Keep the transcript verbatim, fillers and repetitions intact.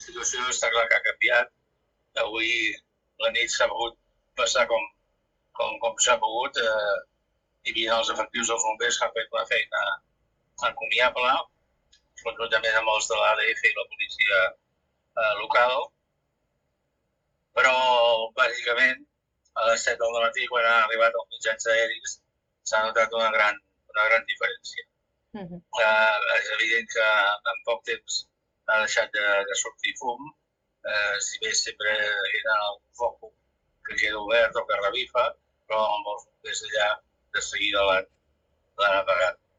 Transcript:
La situació està clar que ha canviat. Avui la nit s'ha pogut passar com, com, com s'ha pogut. Eh, hi havia els efectius dels bombers que han fet una feina encomiable, conjuntament amb els de l'A D F i la policia eh, local. Però, bàsicament, a les set del matí, quan han arribat els mitjans aeris, s'ha notat una gran, una gran diferència. Uh -huh. eh, és evident que en poc temps ha deixat de, de sortir fum, eh, si bé sempre era el foc que queda obert o que revifa, però amb els bombers allà de seguida l'han apagat.